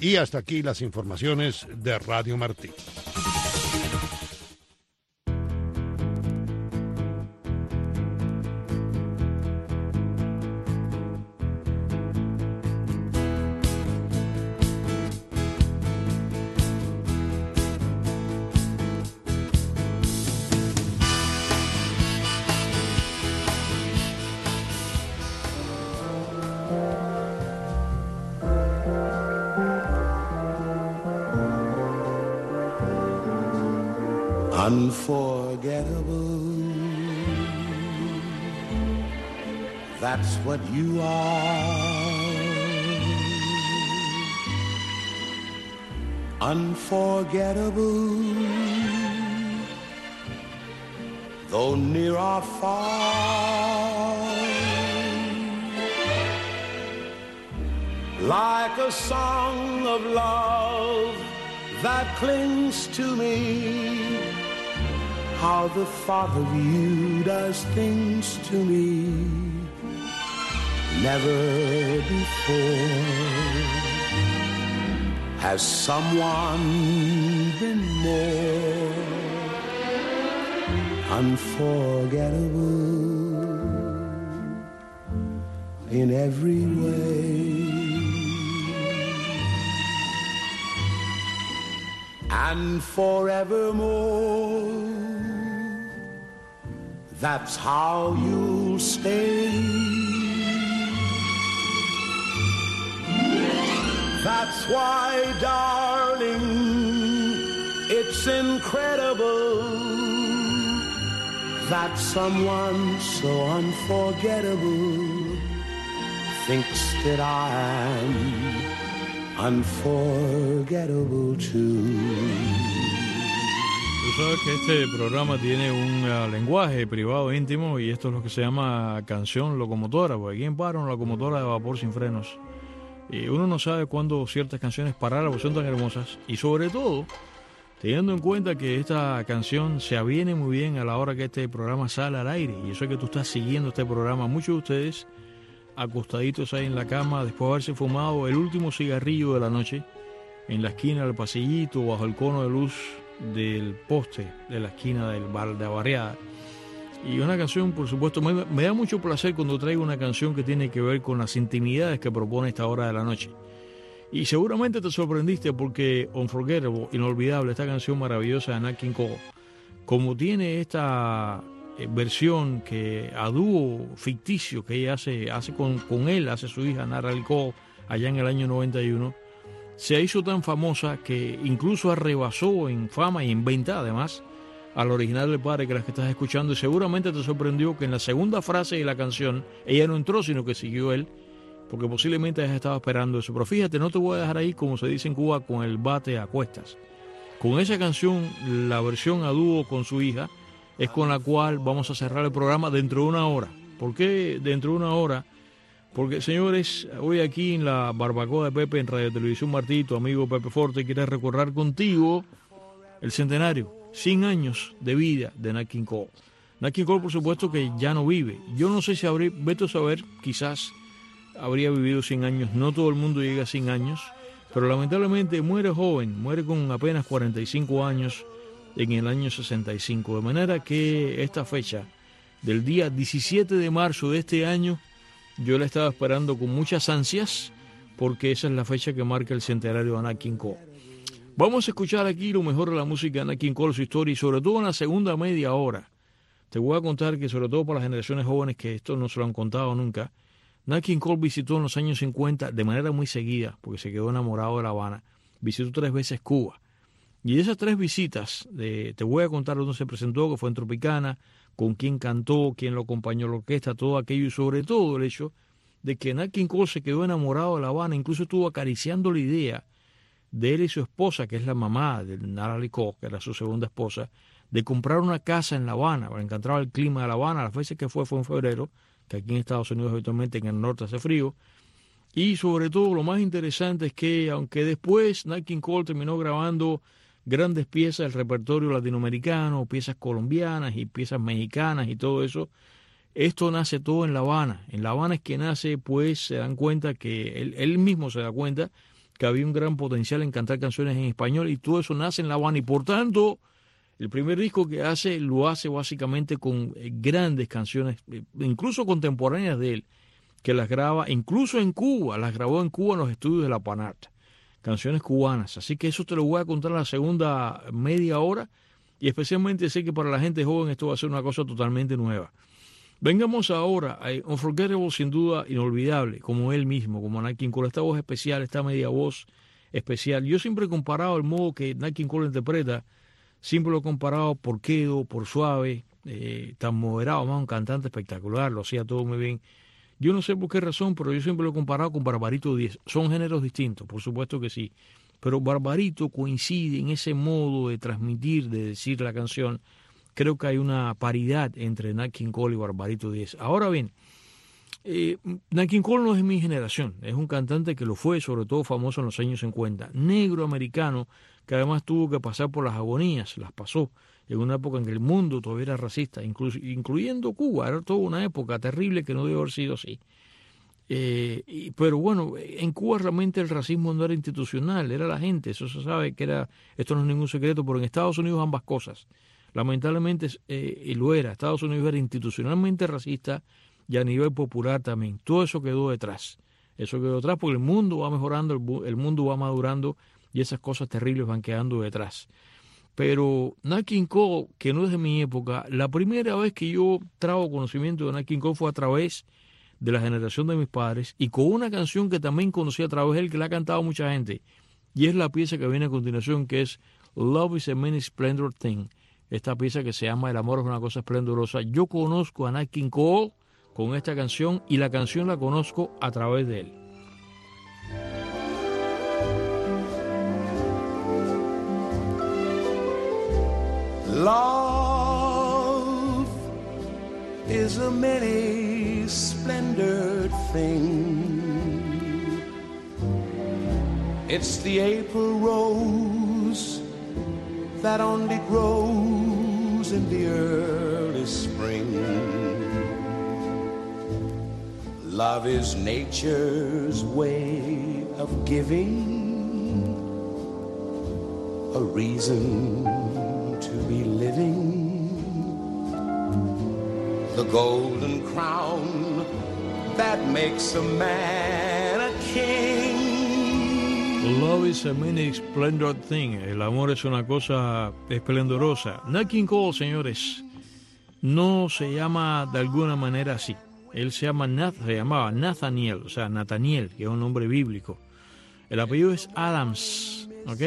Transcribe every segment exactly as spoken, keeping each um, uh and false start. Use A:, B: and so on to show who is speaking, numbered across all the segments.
A: Y hasta aquí las informaciones de Radio Martí.
B: Unforgettable, that's what you are. Unforgettable, though near or far. Like a song of love that clings to me, how the thought of you does things to me. Never before has someone been more unforgettable in every way. And forevermore, that's how you'll stay. That's why, darling, it's incredible that someone so unforgettable thinks that I'm unforgettable too.
C: Tú sabes que este programa tiene un uh, lenguaje privado íntimo y esto es lo que se llama canción locomotora, porque aquí en para una locomotora de vapor sin frenos. Y uno no sabe cuándo ciertas canciones parar, porque son tan hermosas. Y sobre todo, teniendo en cuenta que esta canción se aviene muy bien a la hora que este programa sale al aire. Y eso es que tú estás siguiendo este programa. Muchos de ustedes acostaditos ahí en la cama, después de haberse fumado el último cigarrillo de la noche, en la esquina del pasillito, bajo el cono de luz del poste de la esquina del bar de la barriada. Y una canción, por supuesto, me, me da mucho placer cuando traigo una canción que tiene que ver con las intimidades que propone esta hora de la noche. Y seguramente te sorprendiste porque Unforgettable, inolvidable, esta canción maravillosa de Nat King Cole, como tiene esta eh, versión que a dúo ficticio que ella hace, hace con, con él, hace su hija Natalie Cole allá en el año noventa y uno, se hizo tan famosa que incluso arrebasó en fama y en venta además al original del padre que las que estás escuchando, y seguramente te sorprendió que en la segunda frase de la canción ella no entró, sino que siguió él, porque posiblemente ella estaba esperando eso. Pero fíjate, no te voy a dejar ahí, como se dice en Cuba, con el bate a cuestas. Con esa canción, la versión a dúo con su hija, es con la cual vamos a cerrar el programa dentro de una hora. ¿Por qué dentro de una hora? Porque, señores, hoy aquí en la barbacoa de Pepe, en Radio Televisión Martí, tu amigo Pepe Forte quiere recordar contigo el centenario, cien años de vida de Nat King Cole. Nat King Cole, por supuesto, que ya no vive. Yo no sé si habría, vete a saber, quizás habría vivido cien años. No todo el mundo llega a cien años, pero lamentablemente muere joven, muere con apenas cuarenta y cinco años en el año sesenta y cinco. De manera que esta fecha del día diecisiete de marzo de este año, yo la estaba esperando con muchas ansias, porque esa es la fecha que marca el centenario de Nat King Cole. Vamos a escuchar aquí lo mejor de la música de Nat King Cole, su historia, y sobre todo en la segunda media hora. Te voy a contar que, sobre todo para las generaciones jóvenes que esto no se lo han contado nunca, Nat King Cole visitó en los años cincuenta de manera muy seguida, porque se quedó enamorado de La Habana. Visitó tres veces Cuba. Y de esas tres visitas, de, te voy a contar dónde se presentó, que fue en Tropicana, con quién cantó, quién lo acompañó a la orquesta, todo aquello, y sobre todo el hecho de que Nat King Cole se quedó enamorado de La Habana, incluso estuvo acariciando la idea de él y su esposa, que es la mamá de Natalie Cole, que era su segunda esposa, de comprar una casa en La Habana. Le encantaba el clima de La Habana, las veces que fue fue en febrero, que aquí en Estados Unidos habitualmente en el norte hace frío. Y sobre todo lo más interesante es que, aunque después Nat King Cole terminó grabando grandes piezas del repertorio latinoamericano, piezas colombianas y piezas mexicanas y todo eso, esto nace todo en La Habana. En La Habana es que nace, pues se dan cuenta que él, él mismo se da cuenta que había un gran potencial en cantar canciones en español y todo eso nace en La Habana y por tanto el primer disco que hace lo hace básicamente con grandes canciones, incluso contemporáneas de él, que las graba incluso en Cuba, las grabó en Cuba en los estudios de la Panart, canciones cubanas. Así que eso te lo voy a contar en la segunda media hora y especialmente sé que para la gente joven esto va a ser una cosa totalmente nueva. Vengamos ahora a Unforgettable, sin duda inolvidable, como él mismo, como Nat King Cole, esta voz especial, esta media voz especial. Yo siempre he comparado el modo que Nat King Cole interpreta, siempre lo he comparado por quedo, por suave, eh, tan moderado, más un cantante espectacular, lo hacía todo muy bien. Yo no sé por qué razón, pero yo siempre lo he comparado con Barbarito Diez. Son géneros distintos, por supuesto que sí, pero Barbarito coincide en ese modo de transmitir, de decir la canción. Creo que hay una paridad entre Nat King Cole y Barbarito Diez. Ahora bien, eh, Nat King Cole no es de mi generación, es un cantante que lo fue, sobre todo famoso en los años cincuenta, negro americano, que además tuvo que pasar por las agonías, las pasó, en una época en que el mundo todavía era racista, inclu incluyendo Cuba, era toda una época terrible que no debe haber sido así. Eh, y, pero bueno, en Cuba realmente el racismo no era institucional, era la gente, eso se sabe que era, esto no es ningún secreto, pero en Estados Unidos ambas cosas. Lamentablemente eh, lo era, Estados Unidos era institucionalmente racista y a nivel popular también. Todo eso quedó detrás. Eso quedó detrás porque el mundo va mejorando, el, el mundo va madurando y esas cosas terribles van quedando detrás. Pero Nat King Cole, que no es de mi época, la primera vez que yo trago conocimiento de Nat King Cole fue a través de la generación de mis padres y con una canción que también conocí a través de él, que la ha cantado mucha gente. Y es la pieza que viene a continuación, que es Love is a Many Splendid Thing. Esta pieza que se llama El amor es una cosa esplendorosa. Yo conozco a Nat King Cole con esta canción y la canción la conozco a través de él.
B: Love is a many splendid thing. It's the April rose that only grows in the early spring. Love is nature's way of giving a reason to be living, the golden crown that makes a man a king.
C: Love is a many splendid thing. El amor es una cosa esplendorosa. Nat King Cole, señores, no se llama de alguna manera así. Él se llama Nath, se llamaba Nathaniel, o sea, Nathaniel, que es un nombre bíblico. El apellido es Adams, ¿ok?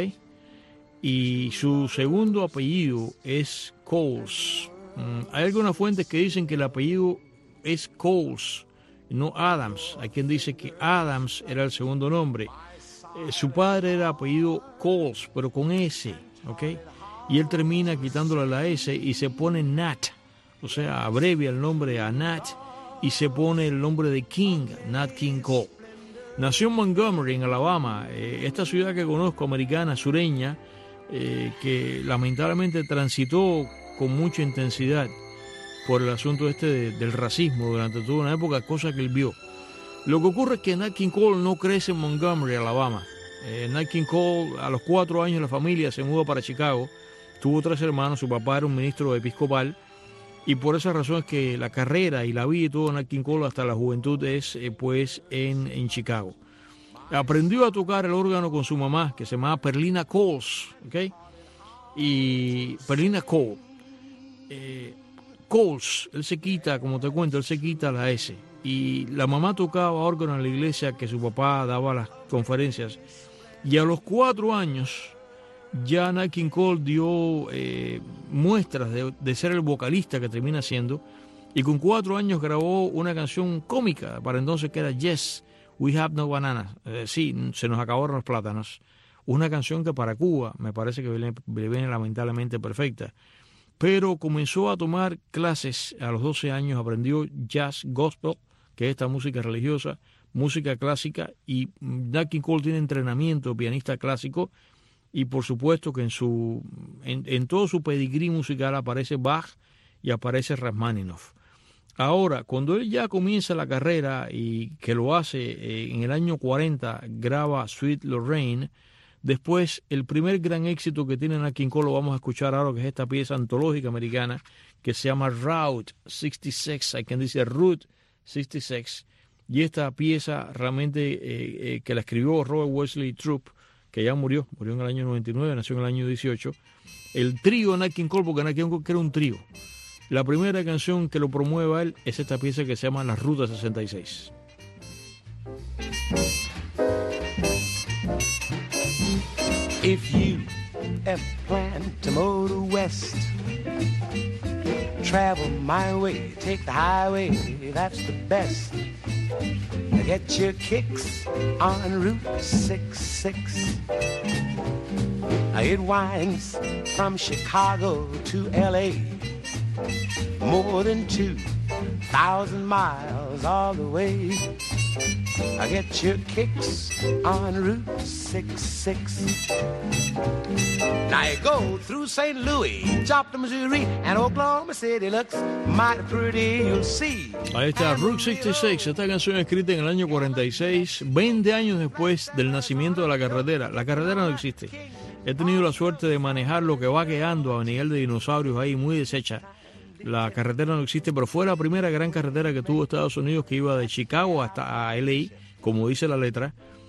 C: Y su segundo apellido es Coles. Mm, hay algunas fuentes que dicen que el apellido es Coles, no Adams. Hay quien dice que Adams era el segundo nombre. Eh, su padre era apellido Coles, pero con S, ¿ok? Y él termina quitándole la S y se pone Nat, o sea, abrevia el nombre a Nat y se pone el nombre de King, Nat King Cole. Nació en Montgomery, en Alabama, eh, esta ciudad que conozco, americana, sureña, eh, que lamentablemente transitó con mucha intensidad por el asunto este de, del racismo durante toda una época, cosa que él vio. Lo que ocurre es que Nat King Cole no crece en Montgomery, Alabama. Eh, Nat King Cole, a los cuatro años la familia se mudó para Chicago, tuvo tres hermanos, su papá era un ministro episcopal, y por esa razón es que la carrera y la vida y todo Nat King Cole hasta la juventud es eh, pues en, en Chicago. Aprendió a tocar el órgano con su mamá, que se llamaba Perlina Coles, ¿ok? Y Perlina Cole. Eh, Coles, él se quita, como te cuento, él se quita la S. Y la mamá tocaba órgano en la iglesia que su papá daba las conferencias. Y a los cuatro años ya Nat King Cole dio eh, muestras de, de ser el vocalista que termina siendo. Y con cuatro años grabó una canción cómica para entonces que era Yes, We Have No Bananas. Eh, sí, se nos acabaron los plátanos. Una canción que para Cuba me parece que le viene lamentablemente perfecta. Pero comenzó a tomar clases a los doce años, aprendió jazz, gospel, que es esta música religiosa, música clásica, y Nat King Cole tiene entrenamiento pianista clásico, y por supuesto que en su en, en todo su pedigrí musical aparece Bach y aparece Rachmaninoff. Ahora, cuando él ya comienza la carrera y que lo hace eh, en el año cuarenta, graba Sweet Lorraine. Después, el primer gran éxito que tiene Nat King Cole lo vamos a escuchar ahora, que es esta pieza antológica americana que se llama Route sesenta y seis, hay quien dice Route sesenta y seis, y esta pieza realmente eh, eh, que la escribió Robert Wesley Troup, que ya murió, murió en el año noventa y nueve, nació en el año dieciocho, el trío Nat King Cole, porque Nat King Cole era un trío. La primera canción que lo promueve a él es esta pieza que se llama La Ruta sesenta y seis.
B: If you ever plan to motor west, travel my way, take the highway, that's the best. Get your kicks on Route sixty-six. It winds from Chicago to L A, more than two thousand miles all the way. I get your kicks on Route sixty-six. Now you go through Saint Louis, Joplin, Missouri, and Oklahoma City looks mighty pretty, you'll see.
C: Ahí está, Route sesenta y seis, esta canción escrita en el año cuarenta y seis, veinte años después del nacimiento de la carretera. La carretera no existe. He tenido la suerte de manejar lo que va quedando a nivel de dinosaurios ahí, muy deshecha. La carretera no existe, pero fue la primera gran carretera que tuvo Estados Unidos, que iba de Chicago hasta a L A, como dice la letra.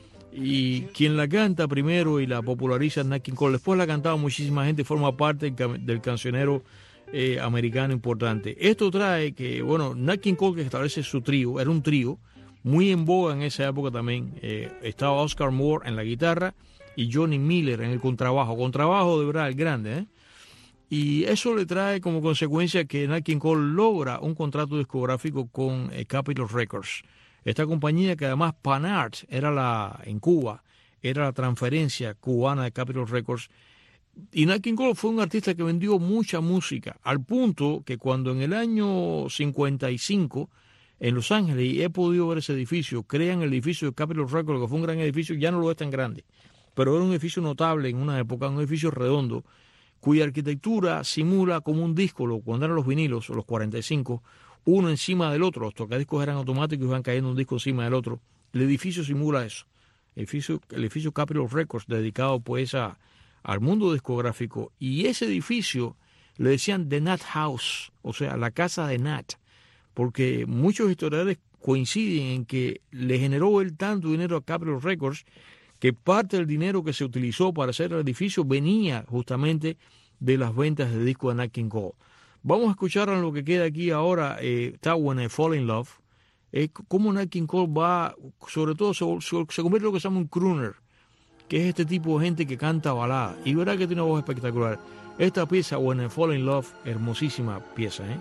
C: Y quien la canta primero y la populariza es Nat King Cole. Después la ha cantado muchísima gente y forma parte del, del cancionero eh, americano importante. Esto trae que, bueno, Nat King Cole, que establece su trío, era un trío muy en boga en esa época también. Eh, estaba Oscar Moore en la guitarra y Johnny Miller en el contrabajo. Contrabajo de verdad, el grande, ¿eh? Y eso le trae como consecuencia que Nat King Cole logra un contrato discográfico con eh, Capitol Records. Esta compañía que además Panart era la, en Cuba, era la transferencia cubana de Capitol Records. Y Nat King Cole fue un artista que vendió mucha música, al punto que cuando en el año cincuenta y cinco, en Los Ángeles, y he podido ver ese edificio, crean el edificio de Capitol Records, que fue un gran edificio, ya no lo es tan grande, pero era un edificio notable en una época, un edificio redondo, cuya arquitectura simula como un disco, cuando eran los vinilos, los cuarenta y cinco, uno encima del otro. Los tocadiscos eran automáticos y iban cayendo un disco encima del otro. El edificio simula eso. El edificio, el edificio Capitol Records, dedicado pues a, al mundo discográfico. Y ese edificio le decían The Nat House, o sea, la casa de Nat, porque muchos historiadores coinciden en que le generó él tanto dinero a Capitol Records que parte del dinero que se utilizó para hacer el edificio venía justamente de las ventas de discos de Nat King Cole. Vamos a escuchar lo que queda aquí ahora, eh, está When I Fall in Love, eh, cómo Nat King Cole va, sobre todo se, se, se convierte en lo que se llama un crooner, que es este tipo de gente que canta balada, y verá que tiene una voz espectacular. Esta pieza, When I Fall in Love, hermosísima pieza, ¿eh?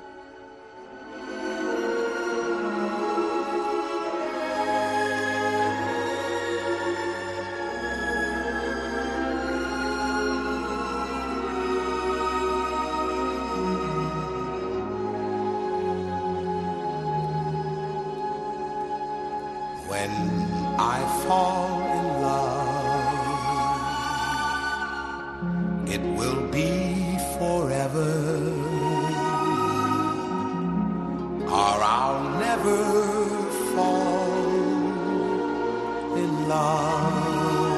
B: When I fall in love, it will be forever, or I'll never fall in love.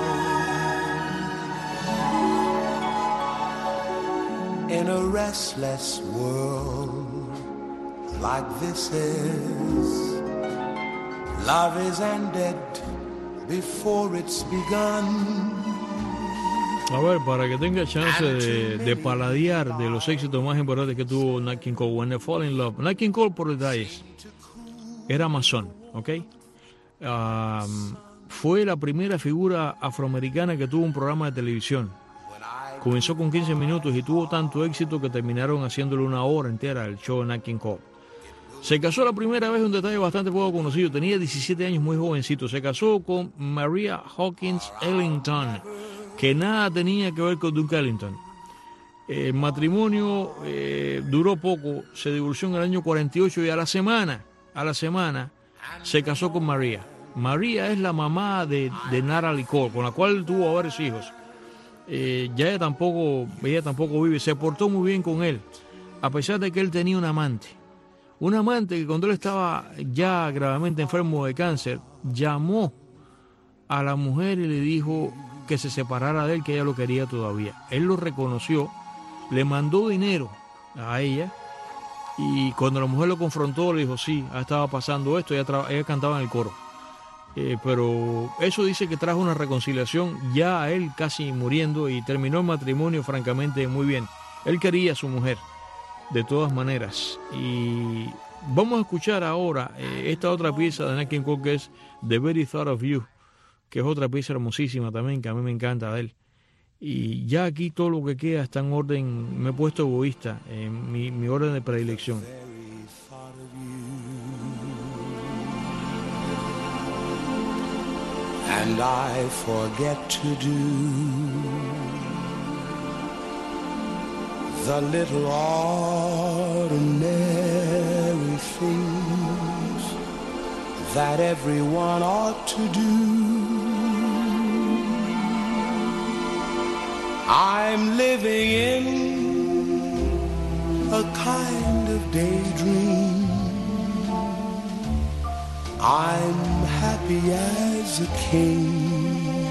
B: In a restless world like this is, love is ended before it's begun.
C: A ver, para que tenga chance de, de paladear de los éxitos más importantes que tuvo Nat King Cole, When I Fall in Love. Nat King Cole, por detalles, era masón, ¿ok? Um, fue la primera figura afroamericana que tuvo un programa de televisión. Comenzó con quince minutos y tuvo tanto éxito que terminaron haciéndole una hora entera el show de Nat King Cole. Se casó la primera vez, un detalle bastante poco conocido, tenía diecisiete años, muy jovencito. Se casó con Maria Hawkins Ellington, que nada tenía que ver con Duke Ellington. El matrimonio eh, duró poco, se divorció en el año cuarenta y ocho y a la semana, a la semana, se casó con Maria. Maria es la mamá de, de Natalie Cole, con la cual tuvo varios hijos. Eh, ya ella tampoco, ella tampoco vive, se portó muy bien con él, a pesar de que él tenía un amante. Un amante que cuando él estaba ya gravemente enfermo de cáncer, llamó a la mujer y le dijo que se separara de él, que ella lo quería todavía. Él lo reconoció, le mandó dinero a ella, y cuando la mujer lo confrontó le dijo, sí, estaba pasando esto, ella, ella cantaba en el coro. Eh, pero eso dice que trajo una reconciliación ya a él casi muriendo, y terminó el matrimonio francamente muy bien. Él quería a su mujer de todas maneras. Y vamos a escuchar ahora eh, esta otra pieza de Nat King Cole, que es The Very Thought of You, que es otra pieza hermosísima también, que a mí me encanta de él. Y ya aquí todo lo que queda está en orden, me he puesto egoísta en mi, mi orden de predilección.
B: And I forget to do the little ordinary things that everyone ought to do. I'm living in a kind of daydream. I'm happy as a king,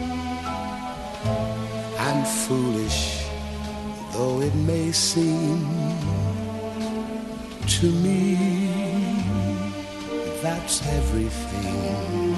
B: and foolish though it may seem to me, that's everything.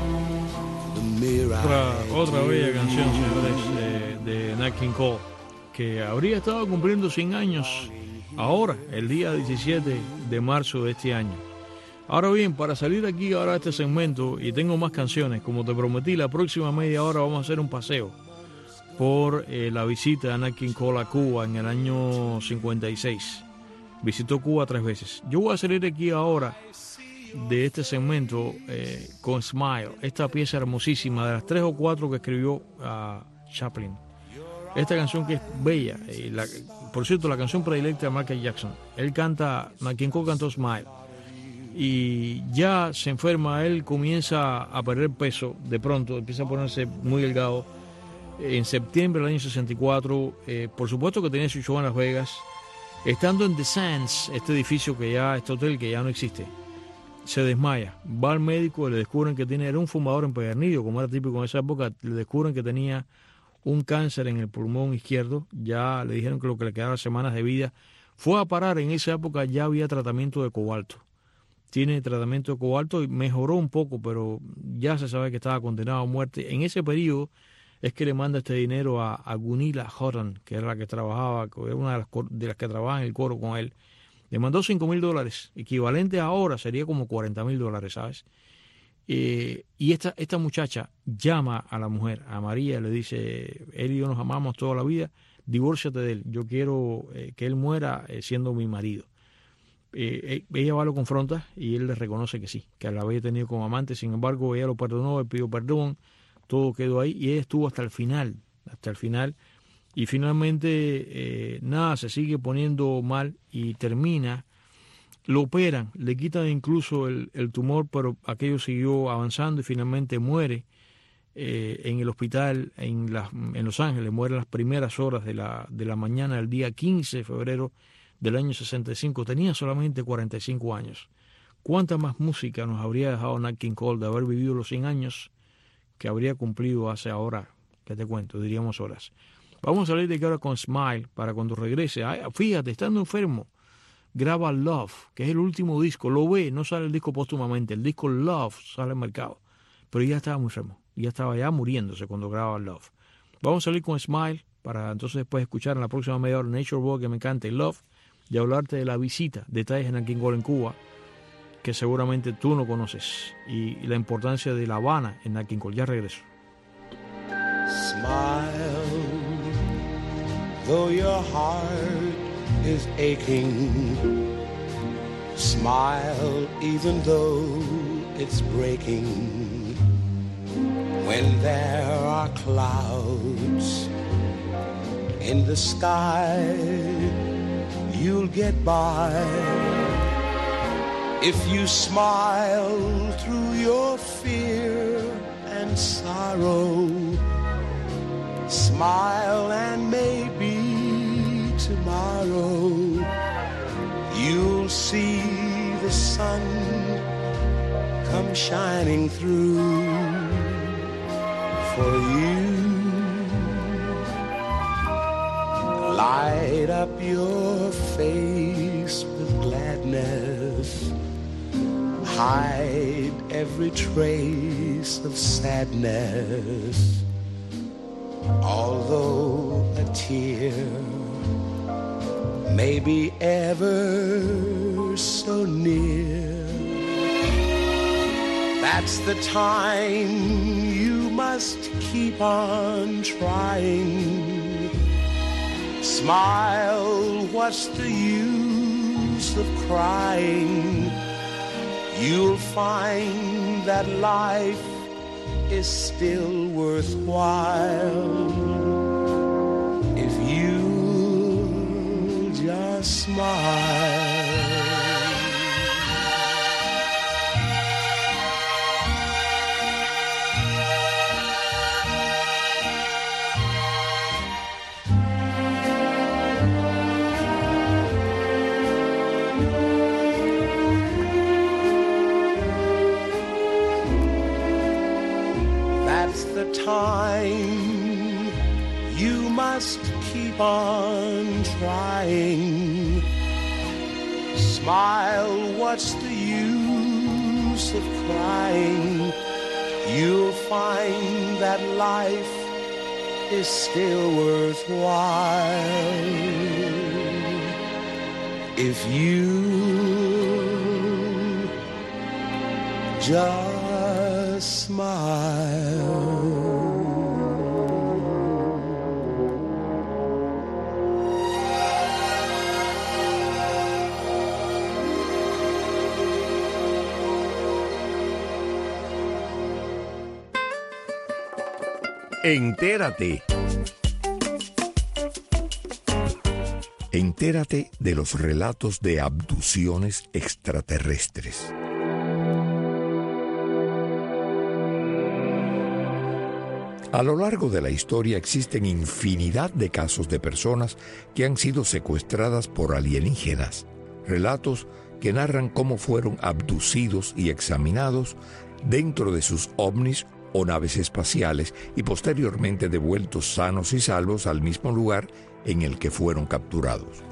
C: Otra, otra bella canción, señores, eh, de Nat King Cole, que habría estado cumpliendo cien años ahora, el día diecisiete de marzo de este año. Ahora bien, para salir de aquí ahora de este segmento, y tengo más canciones, como te prometí, la próxima media hora vamos a hacer un paseo por eh, la visita de Nat King Cole a Cuba en el año cincuenta y seis. Visitó Cuba tres veces. Yo voy a salir de aquí ahora de este segmento eh, con Smile, esta pieza hermosísima, de las tres o cuatro que escribió uh, Chaplin. Esta canción que es bella, eh, la, por cierto, la canción predilecta de Michael Jackson. Él canta, Nat King Cole cantó Smile, y ya se enferma, él comienza a perder peso, de pronto empieza a ponerse muy delgado. En septiembre del año sesenta y cuatro, eh, por supuesto que tenía su show en Las Vegas, estando en The Sands, este edificio que ya, este hotel que ya no existe. Se desmaya, va al médico y le descubren que tiene, era un fumador empedernido, como era típico en esa época, le descubren que tenía un cáncer en el pulmón izquierdo, ya le dijeron que lo que le quedaba semanas de vida. Fue a parar, en esa época ya había tratamiento de cobalto, tiene tratamiento de cobalto y mejoró un poco, pero ya se sabe que estaba condenado a muerte. En ese periodo es que le manda este dinero a, a Gunilla Houghton, que era la que trabajaba, que era una de las, de las que trabaja en el coro con él. Le mandó cinco mil dólares, equivalente ahora sería como cuarenta mil dólares, ¿sabes? Eh, y esta, esta muchacha llama a la mujer, a María, le dice, él y yo nos amamos toda la vida, divórciate de él, yo quiero eh, que él muera eh, siendo mi marido. Eh, ella va, lo confronta y él le reconoce que sí, que la había tenido como amante. Sin embargo, ella lo perdonó, él pidió perdón, todo quedó ahí y ella estuvo hasta el final, hasta el final. Y finalmente, eh, nada, se sigue poniendo mal y termina, lo operan, le quitan incluso el, el tumor, pero aquello siguió avanzando y finalmente muere eh, en el hospital en, las, en Los Ángeles, muere en las primeras horas de la, de la mañana del día quince de febrero del año sesenta y cinco. Tenía solamente cuarenta y cinco años. ¿Cuánta más música nos habría dejado Nat King Cole de haber vivido los cien años que habría cumplido hace ahora, qué te cuento, diríamos horas? Vamos a salir de aquí ahora con Smile para cuando regrese. Ay, fíjate, estando enfermo, graba Love, que es el último disco. Lo ve, no sale el disco póstumamente, el disco Love sale al mercado. Pero ya estaba muy enfermo, ya estaba ya muriéndose cuando graba Love. Vamos a salir con Smile para entonces después escuchar en la próxima media hora Nature Boy, que me encanta, y Love, y hablarte de la visita, detalles de Nat King Cole en Cuba, que seguramente tú no conoces, y, y la importancia de La Habana en Nat King Cole. Ya regreso.
B: Smile, though your heart is aching. Smile, even though it's breaking. When there are clouds in the sky, you'll get by. If you smile through your fear and sorrow, smile and maybe tomorrow you'll see sun come shining through for you. Light up your face with gladness, hide every trace of sadness. Although a tear may be ever so near, that's the time you must keep on trying. Smile, what's the use of crying? You'll find that life is still worthwhile if you just smile. Time you must keep on trying. Smile, what's the use of crying? You'll find that life is still worthwhile if you just smile.
D: Entérate. Entérate de los relatos de abducciones extraterrestres. A lo largo de la historia existen infinidad de casos de personas que han sido secuestradas por alienígenas. Relatos que narran cómo fueron abducidos y examinados dentro de sus ovnis o naves espaciales y posteriormente devueltos sanos y salvos al mismo lugar en el que fueron capturados.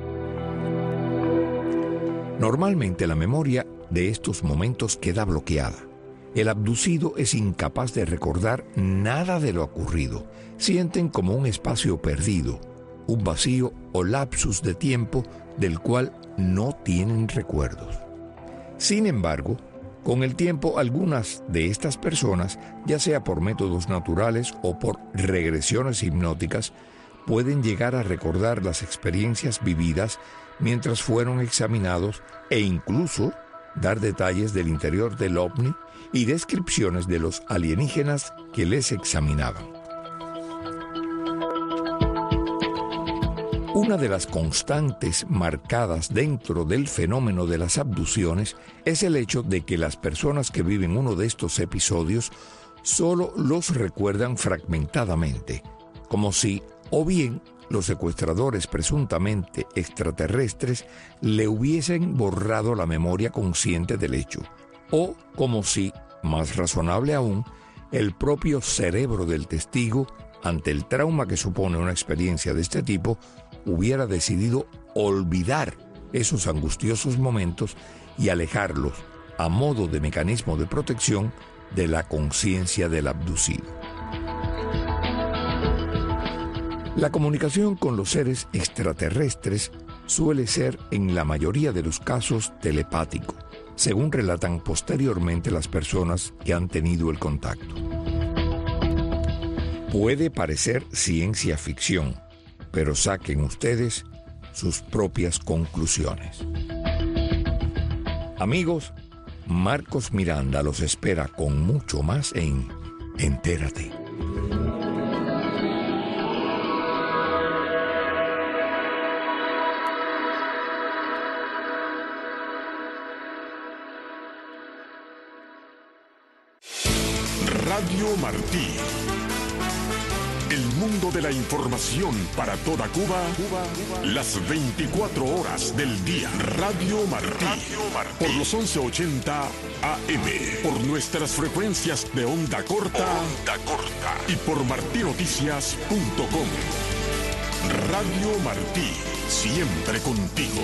D: Normalmente la memoria de estos momentos queda bloqueada. El abducido es incapaz de recordar nada de lo ocurrido. Sienten como un espacio perdido, un vacío o lapsus de tiempo del cual no tienen recuerdos. Sin embargo, con el tiempo, algunas de estas personas, ya sea por métodos naturales o por regresiones hipnóticas, pueden llegar a recordar las experiencias vividas mientras fueron examinados e incluso dar detalles del interior del ovni y descripciones de los alienígenas que les examinaban. Una de las constantes marcadas dentro del fenómeno de las abducciones es el hecho de que las personas que viven uno de estos episodios solo los recuerdan fragmentadamente, como si o bien los secuestradores presuntamente extraterrestres le hubiesen borrado la memoria consciente del hecho, o como si, más razonable aún, el propio cerebro del testigo, ante el trauma que supone una experiencia de este tipo, hubiera decidido olvidar esos angustiosos momentos y alejarlos, a modo de mecanismo de protección, de la conciencia del abducido. La comunicación con los seres extraterrestres suele ser, en la mayoría de los casos, telepático, según relatan posteriormente las personas que han tenido el contacto. Puede parecer ciencia ficción, pero saquen ustedes sus propias conclusiones. Amigos, Marcos Miranda los espera con mucho más en Entérate.
E: Radio Martí. El mundo de la información para toda Cuba, las veinticuatro horas del día. Radio Martí, por los once ochenta A M, por nuestras frecuencias de onda corta, onda corta y por martí noticias punto com. Radio Martí, siempre contigo.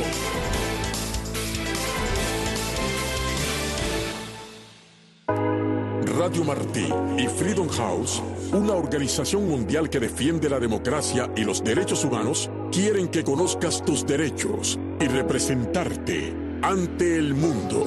E: Radio Martí y Freedom House, una organización mundial que defiende la democracia y los derechos humanos, quieren que conozcas tus derechos y representarte ante el mundo.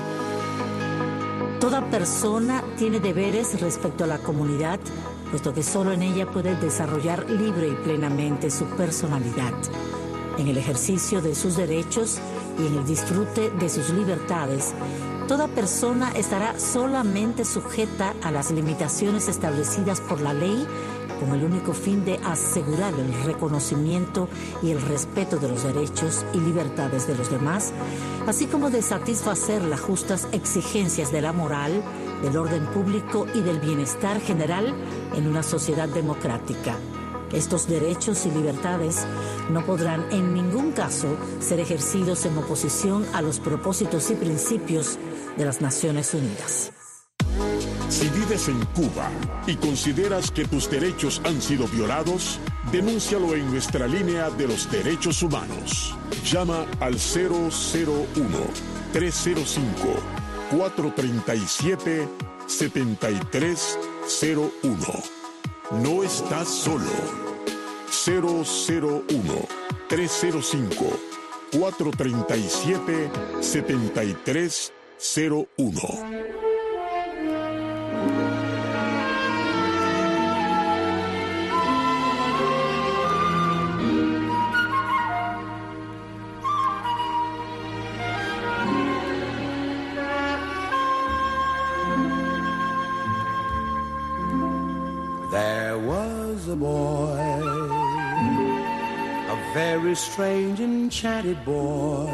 F: Toda persona tiene deberes respecto a la comunidad, puesto que solo en ella puede desarrollar libre y plenamente su personalidad. En el ejercicio de sus derechos y en el disfrute de sus libertades, toda persona estará solamente sujeta a las limitaciones establecidas por la ley, con el único fin de asegurar el reconocimiento y el respeto de los derechos y libertades de los demás, así como de satisfacer las justas exigencias de la moral, del orden público y del bienestar general en una sociedad democrática. Estos derechos y libertades no podrán en ningún caso ser ejercidos en oposición a los propósitos y principios de las Naciones Unidas.
E: Si vives en Cuba y consideras que tus derechos han sido violados, denúncialo en nuestra línea de los derechos humanos. Llama al cero cero uno, tres cero cinco, cuatro tres siete, siete tres cero uno. No estás solo. cero cero uno, tres cero cinco, cuatro tres siete, siete tres cero uno.
B: There was a boy, a very strange, enchanted boy.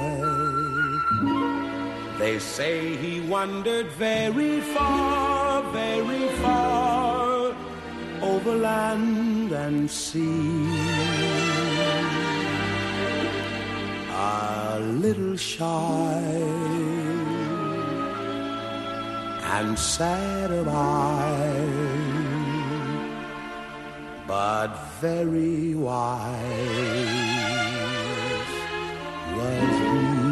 B: They say he wandered very far, very far, over land and sea. A little shy and sad of eye, but very wise was he.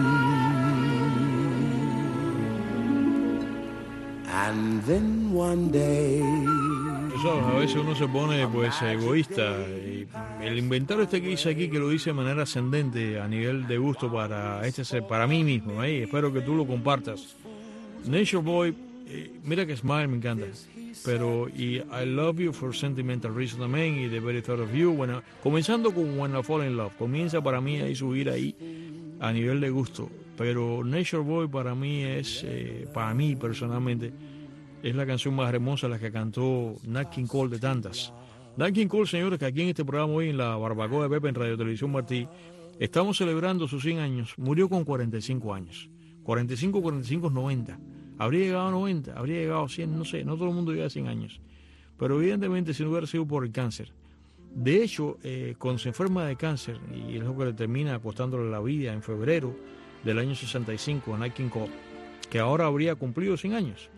B: And then one day,
C: ¿sabes? A veces uno se pone pues egoísta. Y el inventario este que hice aquí, que lo dice de manera ascendente a nivel de gusto para este ser, para mí mismo, ¿eh? Espero que tú lo compartas. Nature Boy, eh, mira que Smile me encanta, pero y I Love You for Sentimental Reason también, y The Very Thought of You, bueno, comenzando con When I Fall in Love, comienza para mí ahí subir ahí a nivel de gusto, pero Nature Boy para mí es, eh, para mí personalmente, es la canción más hermosa, la que cantó Nat King Cole de tantas. Nat King Cole, señores, que aquí en este programa hoy en la Barbacoa de Pepe en Radio Televisión Martí, estamos celebrando sus cien años, murió con cuarenta y cinco años, cuarenta y cinco, cuarenta y cinco, noventa. Habría llegado a noventa, habría llegado a cien, no sé, no todo el mundo llega a cien años. Pero evidentemente si no hubiera sido por el cáncer. De hecho, eh, cuando se enferma de cáncer, y es lo que le termina costándole la vida en febrero del año sesenta y cinco a Nat King Cole, que ahora habría cumplido cien años,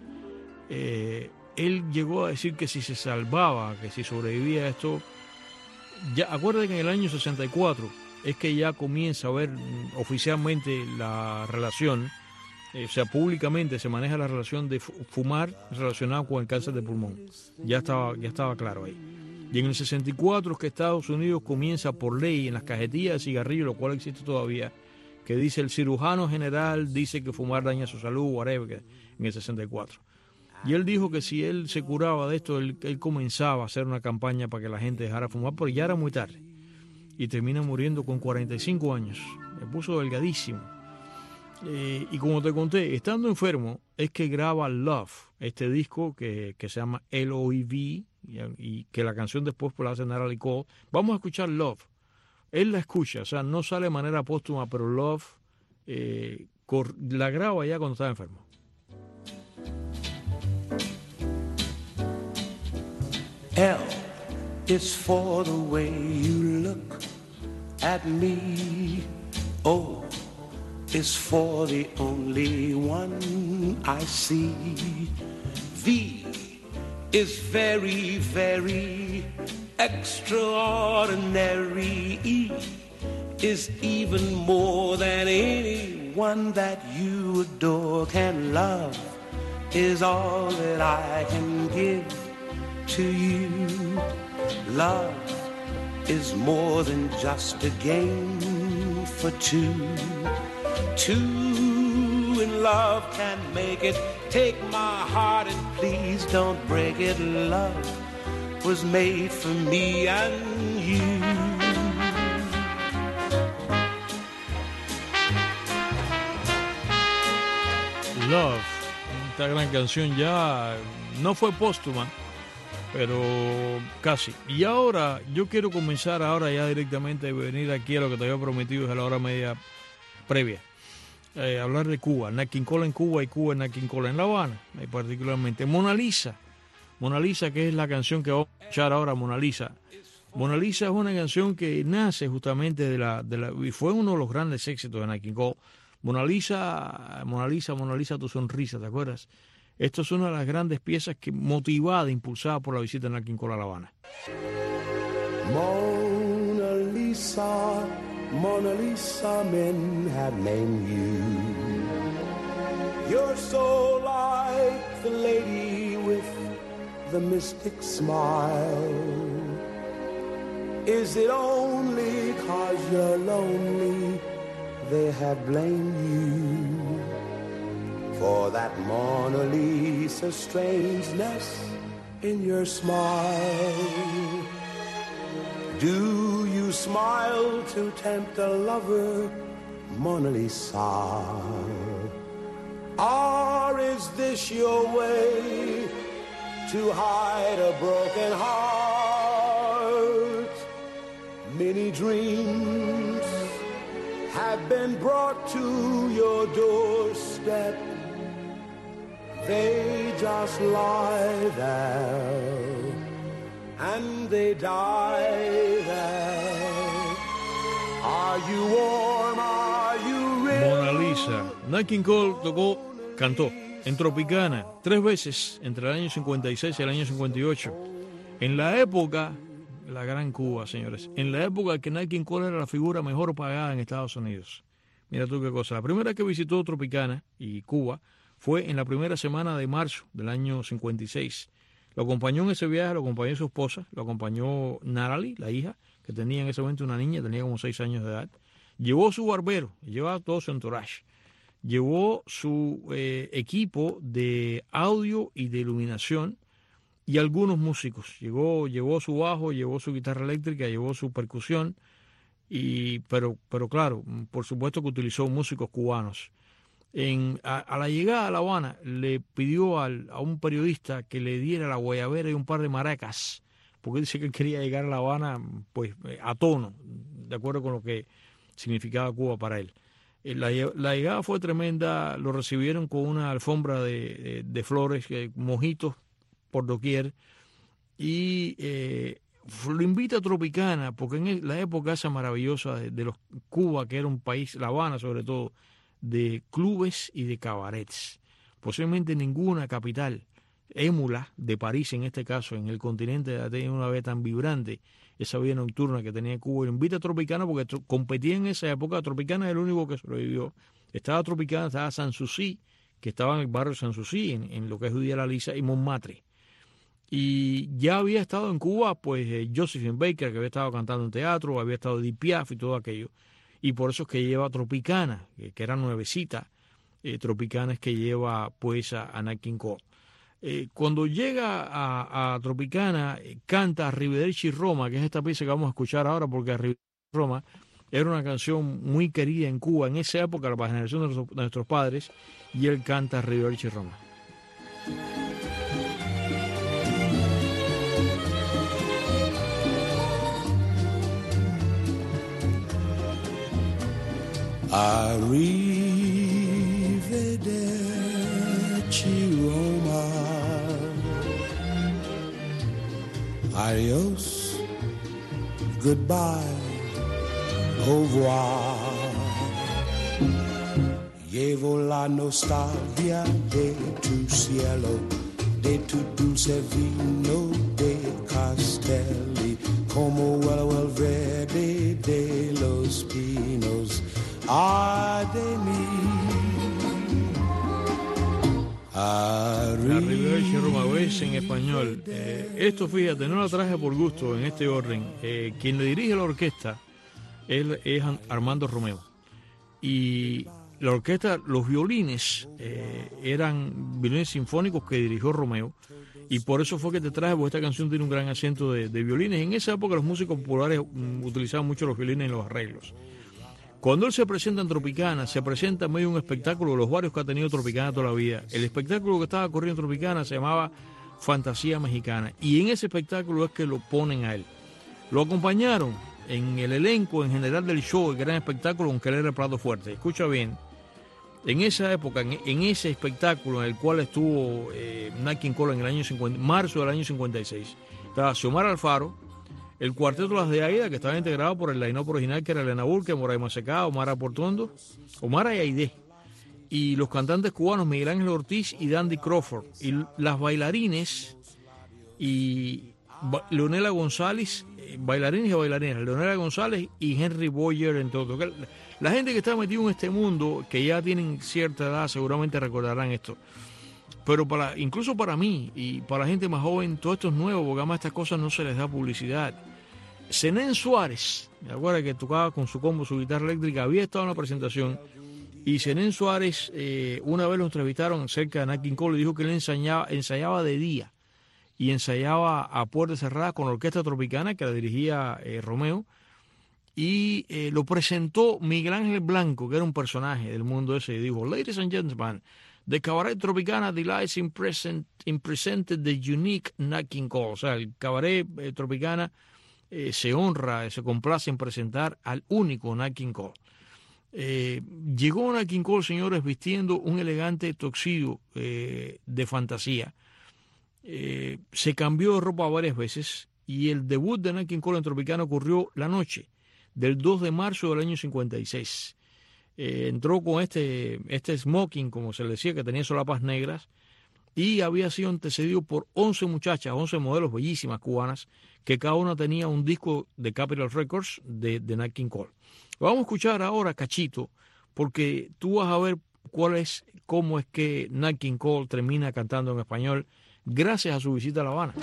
C: eh, él llegó a decir que si se salvaba, que si sobrevivía a esto, ya, acuérdate que en el año sesenta y cuatro es que ya comienza a ver oficialmente la relación, o sea, públicamente se maneja la relación de fumar relacionada con el cáncer de pulmón. Ya estaba, ya estaba claro ahí. Y en el sesenta y cuatro es que Estados Unidos comienza por ley en las cajetillas de cigarrillos, lo cual existe todavía, que dice el cirujano general dice que fumar daña su salud, whatever, en el sesenta y cuatro. Y él dijo que si él se curaba de esto, él, él comenzaba a hacer una campaña para que la gente dejara fumar, pero ya era muy tarde. Y termina muriendo con cuarenta y cinco años. Me puso delgadísimo. Eh, y como te conté, estando enfermo, es que graba Love, este disco que, que se llama L O V E, y, y que la canción después pues, la hace Natalie Cole. Vamos a escuchar Love. Él la escucha, o sea, no sale de manera póstuma, pero Love eh, cor, la graba ya cuando estaba enfermo.
B: L is for the way you look at me. O is for the only one I see. V is very, very extraordinary. E is even more than anyone that you adore can love, is all that I can give to you. Love is more than just a game for two. Two in love can make it. Take my heart and please don't break it. Love was made for me and you.
C: Love, esta gran canción ya no fue póstuma, pero casi. Y ahora yo quiero comenzar ahora ya directamente a venir aquí a lo que te había prometido a la hora media previa. Eh, hablar de Cuba, Nat King Cole en Cuba y Cuba en Nat King Cole en La Habana, y particularmente Mona Lisa. Mona Lisa, que es la canción que vamos a escuchar ahora, Mona Lisa. Mona Lisa es una canción que nace justamente de la, de la, y fue uno de los grandes éxitos de Nat King Cole. Mona Lisa, Mona Lisa, Mona Lisa, tu sonrisa, ¿te acuerdas? Esto es una de las grandes piezas que motivada, impulsada por la visita de Nat King Cole a La Habana.
B: Mona Lisa, Mona Lisa, men have named you. You're so like the lady with the mystic smile. Is it only 'cause you're lonely they have blamed you for that Mona Lisa strangeness in your smile? Do you smile to tempt a lover, Mona Lisa? Or is this your way to hide a broken heart? Many dreams have been brought to your doorstep. They just lie there and they die there. Are you warm? Are you real?
C: Mona Lisa. Nat King Cole tocó, cantó en Tropicana tres veces entre el año cincuenta y seis y el año cincuenta y ocho. En la época, la gran Cuba, señores, en la época que Nat King Cole era la figura mejor pagada en Estados Unidos. Mira tú qué cosa. La primera que visitó Tropicana y Cuba fue en la primera semana de marzo del año cincuenta y seis. Lo acompañó en ese viaje, lo acompañó su esposa, lo acompañó Natalie, la hija, que tenía en ese momento una niña, tenía como seis años de edad. Llevó su barbero, llevaba todo su entourage. Llevó su eh, equipo de audio y de iluminación y algunos músicos. Llegó, llevó su bajo, llevó su guitarra eléctrica, llevó su percusión, y, pero, pero claro, por supuesto que utilizó músicos cubanos. En, a, a la llegada a La Habana le pidió al, a un periodista que le diera la guayabera y un par de maracas, porque dice que él quería llegar a La Habana pues a tono, de acuerdo con lo que significaba Cuba para él. La, la llegada fue tremenda, lo recibieron con una alfombra de, de, de flores, eh, mojitos por doquier, y eh, lo invita a Tropicana, porque en la época esa maravillosa de, de los Cuba, que era un país, La Habana sobre todo, de clubes y de cabarets. Posiblemente ninguna capital émula de París, en este caso, en el continente, ha tenido una vez tan vibrante esa vida nocturna que tenía Cuba. Y lo invita a Tropicana porque competía en esa época. Tropicana es el único que sobrevivió. Estaba Tropicana, estaba Sanssouci, que estaba en el barrio Sanssouci, en, en lo que es Judía la Lisa, y Montmartre. Y ya había estado en Cuba, pues, eh, Josephine Baker, que había estado cantando en teatro, había estado Edith Piaf y todo aquello. Y por eso es que lleva Tropicana, que, que era nuevecita. Eh, Tropicana es que lleva, pues, a, a Nat King Cole. Eh, cuando llega a, a Tropicana, eh, canta Arrivederci Roma, que es esta pieza que vamos a escuchar ahora, porque Arrivederci Roma era una canción muy querida en Cuba en esa época, la generación de nuestros, de nuestros padres, y él canta Arrivederci Roma.
B: Arrivederci Roma. Adios, goodbye, au revoir. Llevo la nostalgia de tu cielo, de tu dulce vino de Castelli, como el verde de los pinos. Ay de mí.
C: La Ribera del Romagüez en español. Eh, esto, fíjate, no lo traje por gusto en este orden. Eh, quien le dirige la orquesta él es Armando Romeo. Y la orquesta, los violines eh, eran violines sinfónicos que dirigió Romeo. Y por eso fue que te traje, porque esta canción tiene un gran acento de, de violines. En esa época los músicos populares um, utilizaban mucho los violines en los arreglos. Cuando él se presenta en Tropicana, se presenta en medio de un espectáculo de los varios que ha tenido Tropicana toda la vida. El espectáculo que estaba corriendo en Tropicana se llamaba Fantasía Mexicana. Y en ese espectáculo es que lo ponen a él. Lo acompañaron en el elenco en general del show, el gran espectáculo, aunque él era el plato fuerte. Escucha bien, en esa época, en, en ese espectáculo en el cual estuvo eh, Nat King Cole en el año cincuenta, marzo del año cincuenta y seis, estaba Xiomara Alfaro, el cuarteto Las de Aida, que estaba integrado por el line-up original, que era Elena Burke, Moraima Secá, Omar Portondo, Omar y Aide, y los cantantes cubanos Miguel Ángel Ortiz y Dandy Crawford, y las bailarines y Leonela González, bailarines y bailarinas, Leonela González y Henry Boyer, entre otros. La gente que está metida en este mundo, que ya tienen cierta edad, seguramente recordarán esto. Pero para, incluso para mí y para la gente más joven, todo esto es nuevo, porque además estas cosas no se les da publicidad. Zenén Suárez, me acuerdo que tocaba con su combo, su guitarra eléctrica, había estado en la presentación, y Zenén Suárez, eh, una vez lo entrevistaron cerca de Nat King Cole, y dijo que él ensayaba, ensayaba de día, y ensayaba a puerta cerrada con la orquesta Tropicana, que la dirigía eh, Romeo, y eh, lo presentó Miguel Ángel Blanco, que era un personaje del mundo ese, y dijo: "Ladies and gentlemen, the Cabaret Tropicana delights in, present, in presented the unique Nat King Cole." O sea, el Cabaret eh, Tropicana Eh, se honra, se complace en presentar al único Nat King Cole. Eh, llegó Nat King Cole, señores, vistiendo un elegante tuxedo eh, de fantasía. Eh, se cambió de ropa varias veces y el debut de Nat King Cole en Tropicana ocurrió la noche del dos de marzo del año cincuenta y seis. Eh, entró con este, este smoking, como se le decía, que tenía solapas negras, y había sido antecedido por once muchachas, once modelos bellísimas cubanas, que cada una tenía un disco de Capitol Records de, de Nat King Cole. Vamos a escuchar ahora cachito, porque tú vas a ver cuál es, cómo es que Nat King Cole termina cantando en español gracias a su visita a La Habana.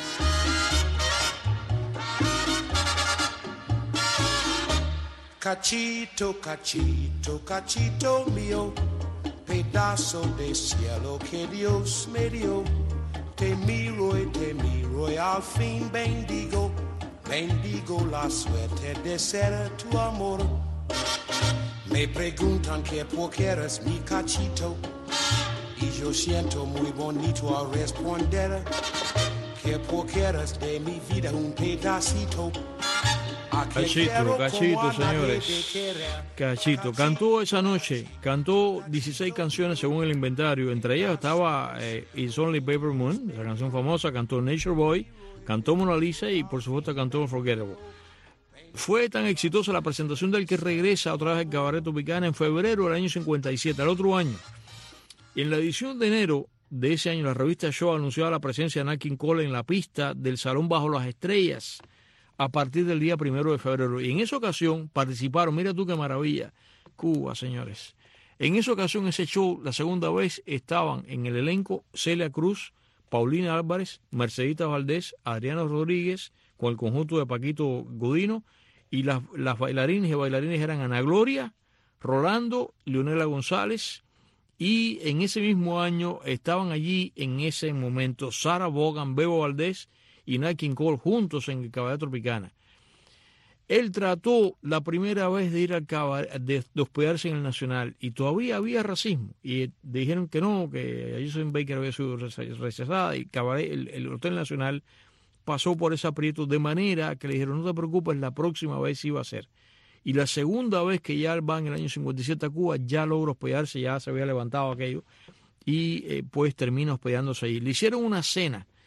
B: Cachito, cachito, cachito mío, pedazo de cielo que Dios me dio. Te miro y te miro y al fin bendigo, bendigo la suerte de ser tu amor. Me preguntan que por qué eres mi cachito, y yo siento muy bonito al responder que por qué eres de mi vida un pedacito.
C: Cachito, Cachito, señores. Cachito. Cantó esa noche, cantó dieciséis canciones según el inventario. Entre ellas estaba eh, It's Only Paper Moon, esa canción famosa. Cantó Nature Boy, cantó Mona Lisa y por supuesto cantó Unforgettable. Fue tan exitosa la presentación del que regresa otra vez al Cabaret Tropicana en febrero del año cincuenta y siete, al otro año. Y en la edición de enero de ese año, la revista Show anunciaba la presencia de Nat King Cole en la pista del Salón Bajo las Estrellas a partir del día primero de febrero. Y en esa ocasión participaron, mira tú qué maravilla, Cuba, señores. En esa ocasión, ese show, la segunda vez, estaban en el elenco Celia Cruz, Paulina Álvarez, Mercedita Valdés, Adriano Rodríguez, con el conjunto de Paquito Godino, y las, las bailarines y bailarines eran Ana Gloria, Rolando, Leonela González, y en ese mismo año estaban allí, en ese momento, Sara Bogan, Bebo Valdés y Nat King Cole juntos en el Cabaret Tropicana. Él trató la primera vez de ir al cabaret, de, de hospedarse en el Nacional, y todavía había racismo, y dijeron que no, que Josephine Baker había sido rechazada, y cabaret, el, el Hotel Nacional pasó por ese aprieto, de manera que le dijeron: no te preocupes, la próxima vez iba a ser. Y la segunda vez que ya va en el año cincuenta y siete a Cuba, ya logró hospedarse, ya se había levantado aquello, y eh, pues termina hospedándose ahí. Le hicieron una cena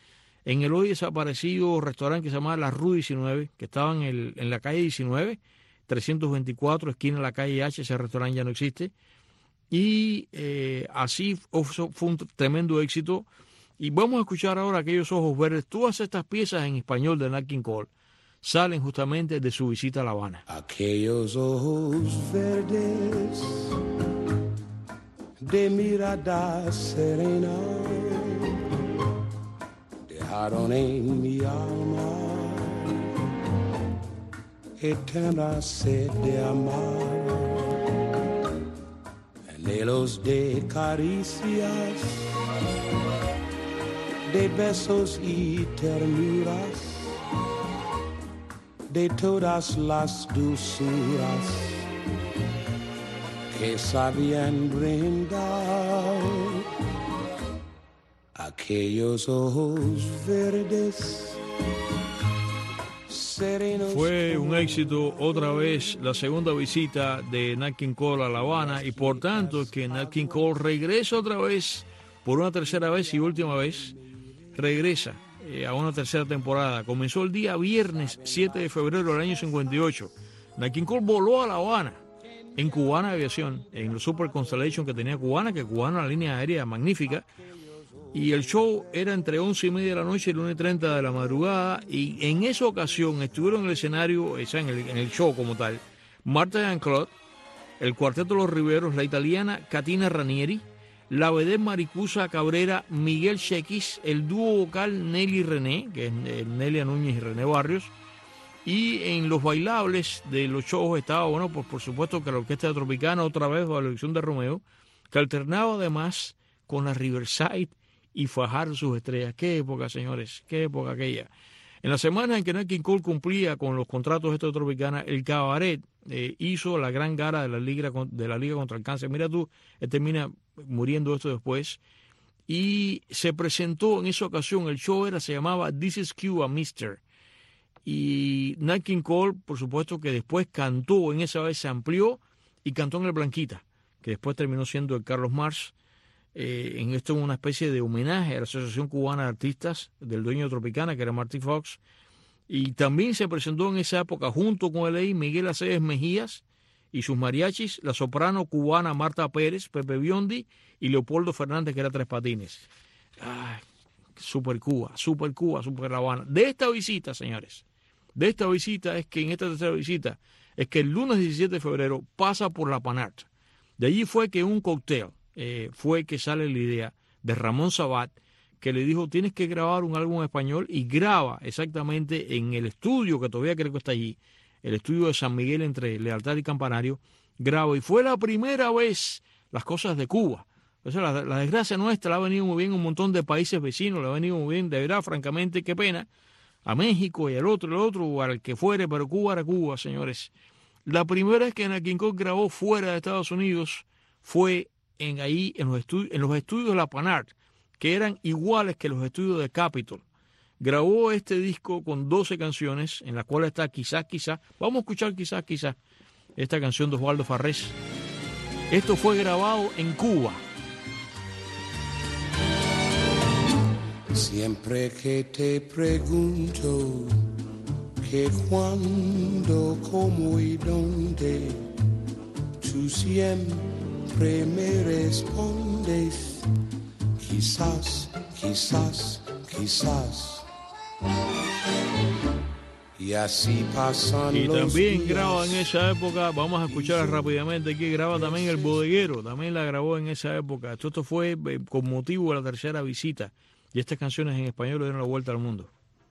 C: en el hoy desaparecido restaurante que se llamaba La Rue diecinueve, que estaba en, el, en la calle diecinueve, trescientos veinticuatro, esquina de la calle H. Ese restaurante ya no existe. Y eh, así fue un tremendo éxito. Y vamos a escuchar ahora Aquellos Ojos Verdes. Todas estas piezas en español de Nat King Cole salen justamente de su visita a La Habana.
B: Aquellos ojos verdes de mirada serena dejaron en mi alma eterna sed de amar, anhelos de caricias, de besos y ternuras, de todas las dulzuras que sabían brindar. Aquellos ojos verdes serenos.
C: Fue un éxito otra vez la segunda visita de Nat King Cole a La Habana, y por tanto que Nat King Cole regresa otra vez por una tercera vez y última vez. Regresa eh, a una tercera temporada. Comenzó el día viernes siete de febrero del año cincuenta y ocho. Nat King Cole voló a La Habana en Cubana Aviación, en el Super Constellation que tenía Cubana, que Cubana una línea aérea magnífica, y el show era entre once y media de la noche y una y treinta de la madrugada, y en esa ocasión estuvieron en el escenario, o sea, en el, en el show como tal, Martha Jean-Claude, el Cuarteto Los Riveros, la italiana Catina Ranieri, la vedette Maricusa Cabrera, Miguel Chequis, el dúo vocal Nelly René, que es Nelia Núñez y René Barrios, y en los bailables de los shows estaba, bueno, pues por supuesto que la Orquesta Tropicana, otra vez bajo la dirección de Romeo, que alternaba además con la Riverside y Fajar sus estrellas. Qué época, señores, qué época aquella. En la semana en que Nat King Cole cumplía con los contratos de Tropicana, el Cabaret eh, hizo la gran gala de la, Liga, de la Liga contra el Cáncer. Mira tú, él termina muriendo esto después. Y se presentó en esa ocasión, el show era, se llamaba This is Cuba, mister Y Nat King Cole, por supuesto que después cantó, en esa vez se amplió y cantó en el Blanquita, que después terminó siendo el Carlos Marx. Eh, en esto una especie de homenaje a la Asociación Cubana de Artistas del dueño de Tropicana, que era Marty Fox. Y también se presentó en esa época junto con él ahí Miguel Aceves Mejías y sus mariachis, la soprano cubana Marta Pérez, Pepe Biondi y Leopoldo Fernández, que era Tres Patines. Ay, super Cuba, super Cuba, super La Habana. De esta visita, señores, de esta visita es que en esta tercera visita es que el lunes diecisiete de febrero pasa por la Panart. De allí fue que un cóctel eh, fue que sale la idea de Ramón Sabat, que le dijo, tienes que grabar un álbum en español, y graba exactamente en el estudio, que todavía creo que está allí, el estudio de San Miguel entre Lealtad y Campanario, graba, y fue la primera vez Las Cosas de Cuba. O sea, la, la desgracia nuestra la ha venido muy bien un montón de países vecinos, la ha venido muy bien, de verdad, francamente, qué pena, a México y al otro, el otro, o al que fuere, pero Cuba era Cuba, señores. La primera vez que Nat King Cole grabó fuera de Estados Unidos fue en ahí, en los, estudios, en los estudios de la Panart, que eran iguales que los estudios de Capitol. Grabó este disco con doce canciones, en la cual está Quizás, Quizás. Vamos a escuchar Quizás, Quizás, esta canción de Osvaldo Farrés. Esto fue grabado en Cuba.
B: Siempre que te pregunto que cuándo, cómo y dónde, tú siempre me respondes quizás, quizás, quizás. Y así pasan
C: y
B: los
C: también
B: días.
C: graba en esa época, vamos a escuchar rápidamente aquí, graba también El Bodeguero, también la grabó en esa época. Esto, esto fue eh, con motivo de la tercera visita, y estas canciones en español le dieron la vuelta al mundo.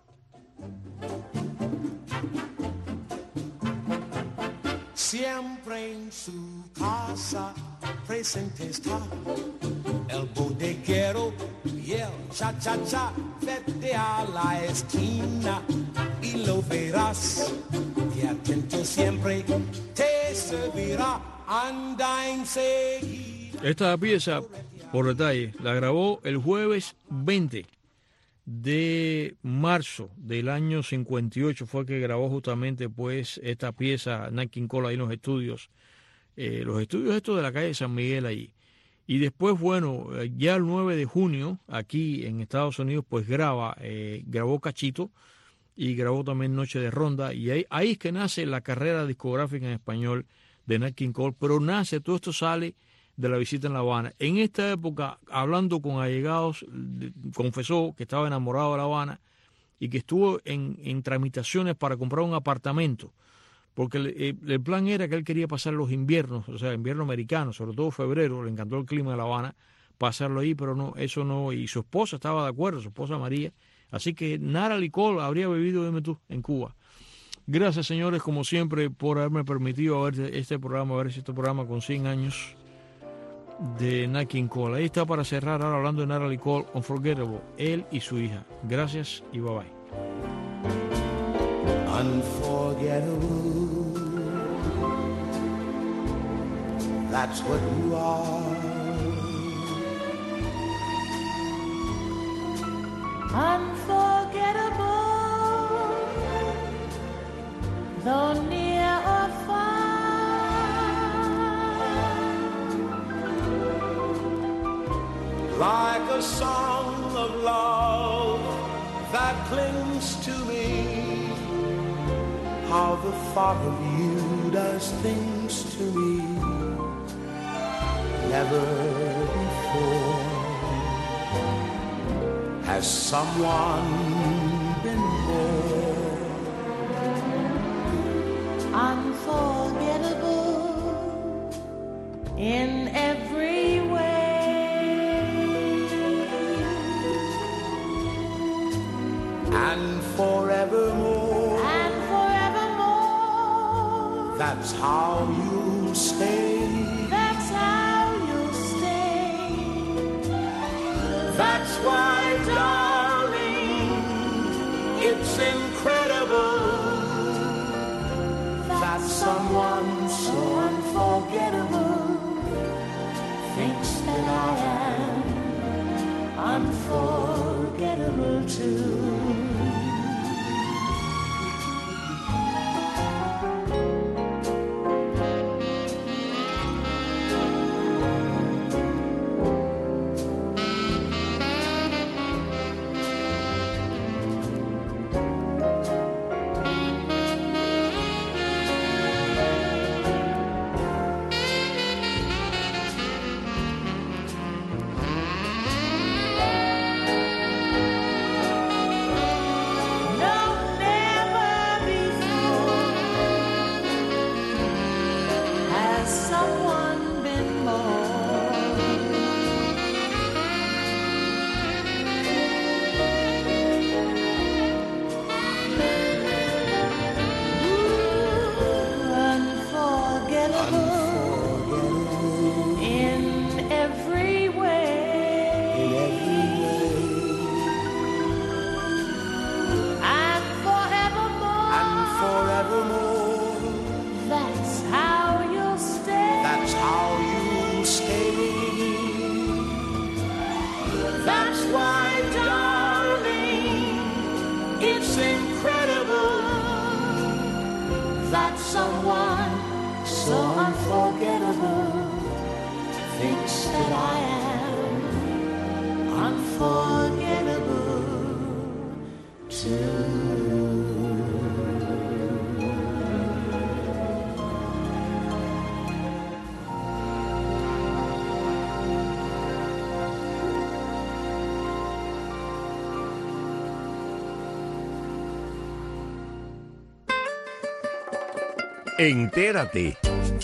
B: Siempre en su casa presente está el bodeguero y el cha-cha-cha. Vete a la esquina y lo verás, que atento siempre te servirá. Anda enseguida.
C: Esta pieza, por detalle, la grabó el jueves veinte de marzo del año cincuenta y ocho, fue que grabó justamente pues esta pieza Nat King Cole ahí en los estudios, eh, los estudios estos de la calle San Miguel allí. Y después, bueno, ya el nueve de junio, aquí en Estados Unidos, pues graba, eh, grabó Cachito y grabó también Noche de Ronda. Y ahí, ahí es que nace la carrera discográfica en español de Nat King Cole. Pero nace, todo esto sale de la visita en La Habana. En esta época, hablando con allegados, confesó que estaba enamorado de La Habana y que estuvo en, en tramitaciones para comprar un apartamento. Porque el, el plan era que él quería pasar los inviernos, o sea, invierno americano, sobre todo febrero, le encantó el clima de La Habana, pasarlo ahí, pero no, eso no, y su esposa estaba de acuerdo, su esposa María, así que Natalie Cole habría vivido, dime tú, en Cuba. Gracias, señores, como siempre, por haberme permitido ver este programa, ver este programa con cien años de Nat King Cole. Ahí está para cerrar, ahora hablando de Natalie Cole, Unforgettable, él y su hija. Gracias y bye bye.
B: Unforgettable, that's what you are.
G: Unforgettable, though near or far.
B: Like a song of love that clings to me, how the thought of you does things to me never before has someone been more
G: unforgettable in every way,
B: and forevermore. That's how you stay.
G: That's how you stay.
B: That's why, darling, it's incredible that someone so unforgettable thinks that I am unforgettable too.
D: Entérate.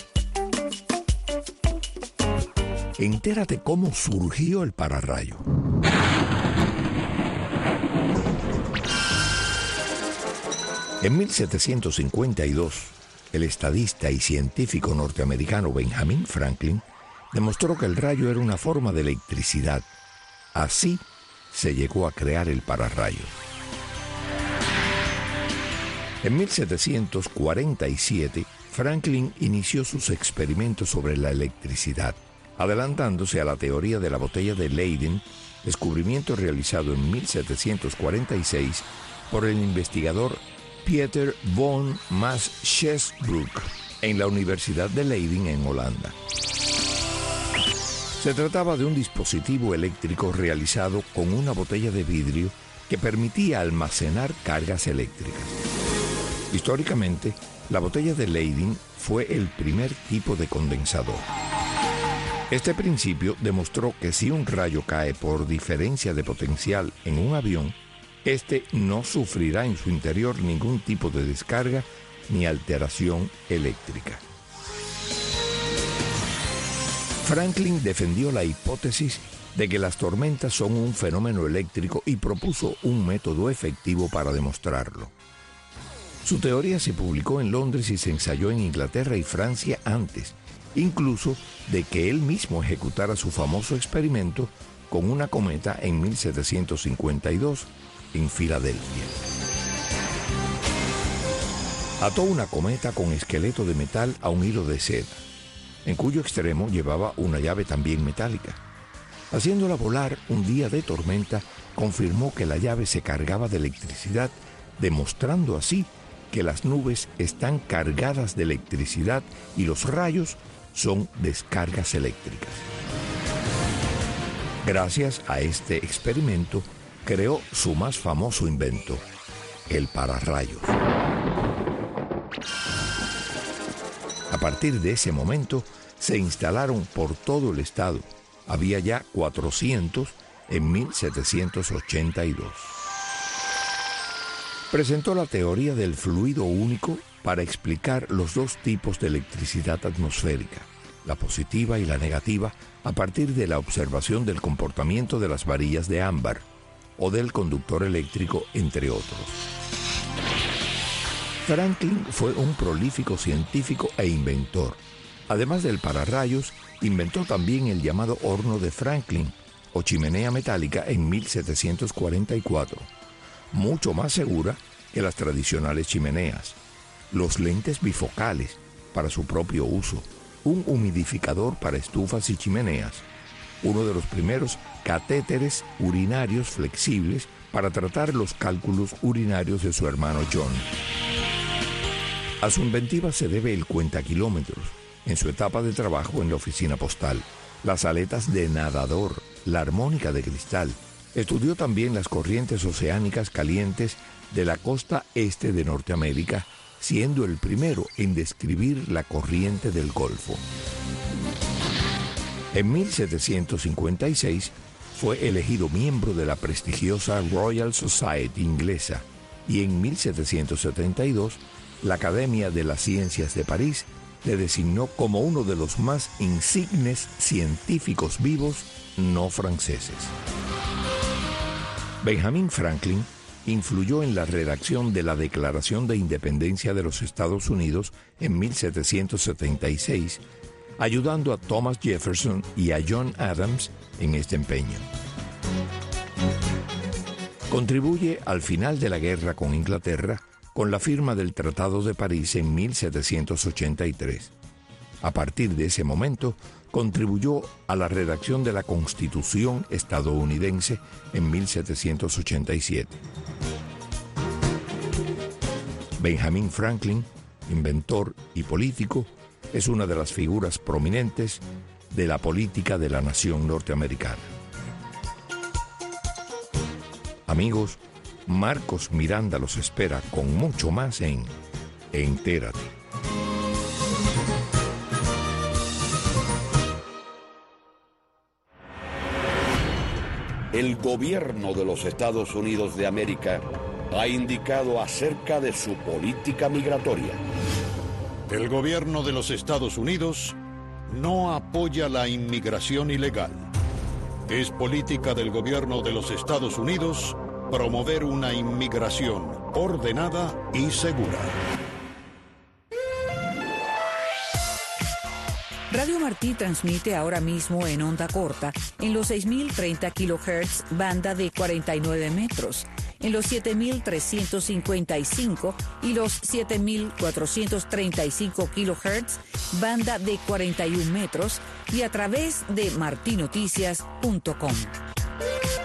D: Entérate cómo surgió el pararrayo. En mil setecientos cincuenta y dos, el estadista y científico norteamericano Benjamin Franklin demostró que el rayo era una forma de electricidad. Así se llegó a crear el pararrayo. En mil setecientos cuarenta y siete, Franklin inició sus experimentos sobre la electricidad, adelantándose a la teoría de la botella de Leyden, descubrimiento realizado en mil setecientos cuarenta y seis por el investigador Pieter von Maasjesbroek en la Universidad de Leiden en Holanda. Se trataba de un dispositivo eléctrico realizado con una botella de vidrio que permitía almacenar cargas eléctricas. Históricamente, la botella de Leyden fue el primer tipo de condensador. Este principio demostró que si un rayo cae por diferencia de potencial en un avión, este no sufrirá en su interior ningún tipo de descarga ni alteración eléctrica. Franklin defendió la hipótesis de que las tormentas son un fenómeno eléctrico y propuso un método efectivo para demostrarlo. Su teoría se publicó en Londres y se ensayó en Inglaterra y Francia antes, incluso de que él mismo ejecutara su famoso experimento con una cometa en mil setecientos cincuenta y dos en Filadelfia. Ató una cometa con esqueleto de metal a un hilo de seda, en cuyo extremo llevaba una llave también metálica. Haciéndola volar un día de tormenta, confirmó que la llave se cargaba de electricidad, demostrando así que las nubes están cargadas de electricidad y los rayos son descargas eléctricas. Gracias a este experimento, creó su más famoso invento, el pararrayos. A partir de ese momento, se instalaron por todo el estado. Había ya cuatrocientos en mil setecientos ochenta y dos. Presentó la teoría del fluido único para explicar los dos tipos de electricidad atmosférica, la positiva y la negativa, a partir de la observación del comportamiento de las varillas de ámbar o del conductor eléctrico, entre otros. Franklin fue un prolífico científico e inventor. Además del pararrayos, inventó también el llamado horno de Franklin o chimenea metálica en mil setecientos cuarenta y cuatro, mucho más segura que las tradicionales chimeneas, los lentes bifocales para su propio uso, un humidificador para estufas y chimeneas, uno de los primeros catéteres urinarios flexibles para tratar los cálculos urinarios de su hermano John. A su inventiva se debe el cuentakilómetros en su etapa de trabajo en la oficina postal, las aletas de nadador, la armónica de cristal. Estudió también las corrientes oceánicas calientes de la costa este de Norteamérica, siendo el primero en describir la corriente del Golfo. En mil setecientos cincuenta y seis fue elegido miembro de la prestigiosa Royal Society inglesa y en mil setecientos setenta y dos la Academia de las Ciencias de París le designó como uno de los más insignes científicos vivos no franceses. Benjamin Franklin influyó en la redacción de la Declaración de Independencia de los Estados Unidos en mil setecientos setenta y seis, ayudando a Thomas Jefferson y a John Adams en este empeño. Contribuye al final de la guerra con Inglaterra con la firma del Tratado de París en mil setecientos ochenta y tres. A partir de ese momento, contribuyó a la redacción de la Constitución estadounidense en mil setecientos ochenta y siete. Benjamin Franklin, inventor y político, es una de las figuras prominentes de la política de la nación norteamericana. Amigos, Marcos Miranda los espera con mucho más en Entérate.
H: El gobierno de los Estados Unidos de América ha indicado acerca de su política migratoria.
A: El gobierno de los Estados Unidos no apoya la inmigración ilegal. Es política del gobierno de los Estados Unidos promover una inmigración ordenada y segura.
I: Radio Martí transmite ahora mismo en onda corta en los seis mil treinta kilohertz, banda de cuarenta y nueve metros, en los siete mil trescientos cincuenta y cinco y los siete mil cuatrocientos treinta y cinco kilohertz, banda de cuarenta y uno metros, y a través de martinoticias punto com.